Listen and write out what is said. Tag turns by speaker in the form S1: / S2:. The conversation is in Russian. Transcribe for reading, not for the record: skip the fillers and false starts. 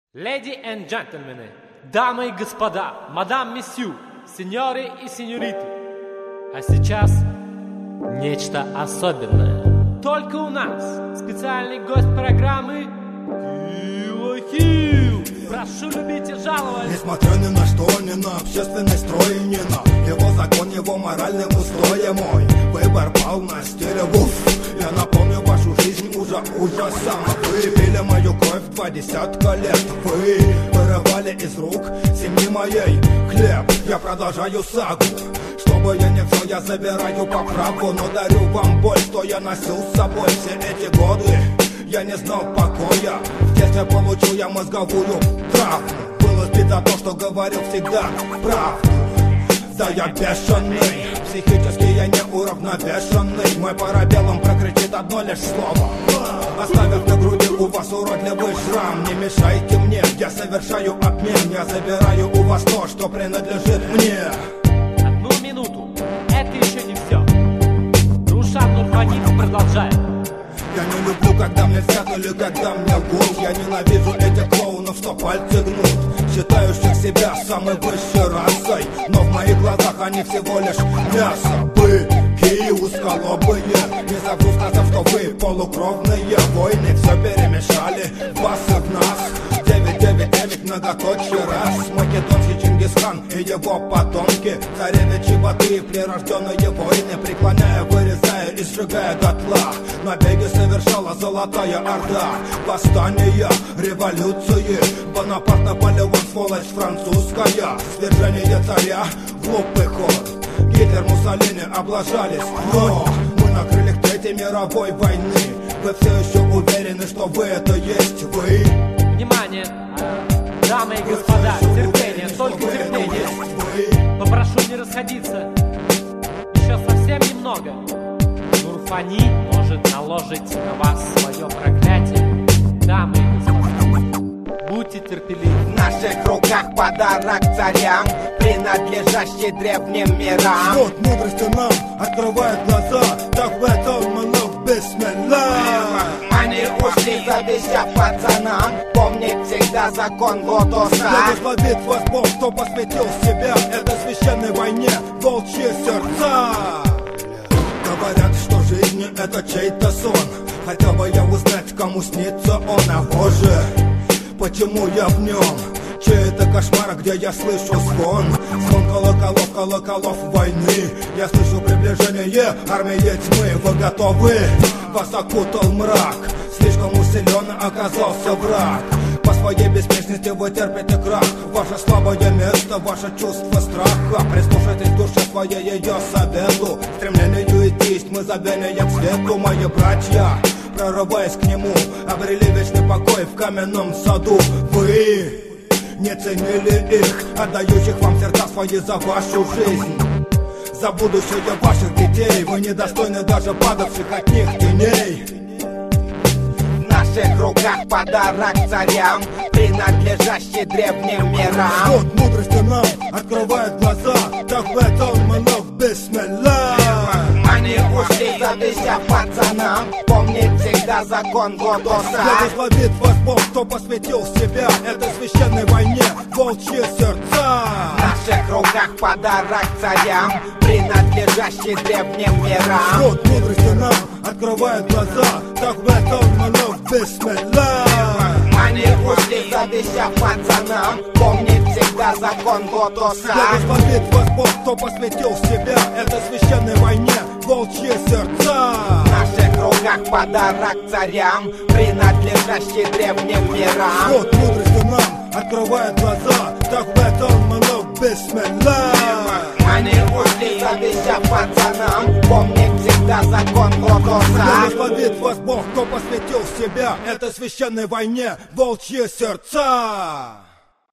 S1: Леди и джентльмены, дамы и господа, мадам, месье, сеньоры и сеньориты. А сейчас нечто особенное. Только у нас специальный гость программы Килохил. Прошу любить и жаловать.
S2: Несмотря ни на что, ни на общественный строй, ни на его закон, его моральные устои, мой выбор пал на стиле вуф. Я напомню вашу жизнь ужасом. Вы пили мою кровь 20 лет. Вы вырывали из рук семьи моей хлеб. Я продолжаю сагу. Чтобы я не взял, я забираю по праву. Но дарю вам боль, что я носил с собой все эти годы. Я не знал покоя. В детстве получил я мозговую травму. Был избит за то, что говорил всегда правду. Да я бешеный, психически я неуравновешенный. Мой парабеллум прокричит одно лишь слово, оставив на груди у вас уродливый шрам. Не мешайте мне, я совершаю обмен. Я забираю у вас то, что принадлежит мне.
S1: Одну минуту, это еще не все. Рушан Нурханов продолжает.
S2: Я не люблю, когда мне взят или когда мне лгут. Я ненавижу этих клоунов, что пальцы гнут, считающих себя самой высшей расой. Но в моих глазах они всего лишь мясо. Быки узколобые, не забыл сказав, что вы полукровные. Войны все перемешали, вас и в нас. 9-9-9, многоточие раз. Македонский Чингисхан и его потомки, царевичи, баты, прирожденные войны. Преклоняя, вырезая и сжигая дотла, набеги совершала золотая орда. Восстания, революции, Бонапарт, Наполеон, сволочь французская. Свержение царя, глупый ход. Гитлер, Муссолини облажались, но мы на крыльях Третьей мировой войны. Вы все еще уверены, что вы это есть вы?
S1: Внимание, дамы и господа, терпение, только терпение. Попрошу не расходиться. Еще совсем немного. Нурфани может наложить на вас свое проклятие. Дамы и господа, будьте терпеливы.
S3: В наших руках подарок царям, принадлежащий древним мирам.
S2: Вот мудрости нам открывает глаза. Так в этом монолог, бисмилlah.
S3: Они ушли, завещав пацанам помнить всегда закон лотоса.
S2: Благословит вас Бог, кто посвятил себя этой священной войне, волчьи сердца. Говорят, что жизнь это чей-то сон. Хотел бы я узнать, кому снится он, а позже почему я в нем? Чей это кошмар, где я слышу звон? Звон колоколов, колоколов войны. Я слышу приближение армии тьмы. Вы готовы? Вас окутал мрак. Слишком усиленно оказался враг. По своей беспечности вы терпите крах. Ваше слабое место, ваше чувство страха. Прислушайтесь к душе своей, ее совету. Стремлению идти мы забвение к свету. Мои братья, прорываясь к нему, обрели вечный покой в каменном саду. Вы не ценили их, отдающих вам сердца свои за вашу жизнь, за будущее ваших детей. Вы недостойны даже падавших от них теней.
S3: В наших руках подарок царям, принадлежащий древним мирам.
S2: Вот мудрости нам открывает глаза. Так в этом монолог, бисмилlah.
S3: Они ушли, завещав пацанам помнить всегда закон лотоса.
S2: Благословит вас Бог, кто посвятил себя этой священной войне, волчьи сердца.
S3: В наших руках подарок царям, принадлежащий древним мирам.
S2: Вот мудрости нам открывает глаза. Так в этом монолог, бисмилlah.
S3: Они ушли, завещав пацанам помнить всегда закон лотоса.
S2: Благословит вас Бог, кто посвятил себя этой священной войне, волчьи сердца.
S3: В наших руках подарок царям, принадлежащий древним мирам.
S2: Вот мудрости нам открывает глаза. Так в этом монолог, бисмилlah.
S3: Они ушли, завещав пацанам помнить всегда закон лотоса.
S2: Благословит вас Бог, кто посвятил себя этой священной войне, волчьи сердца.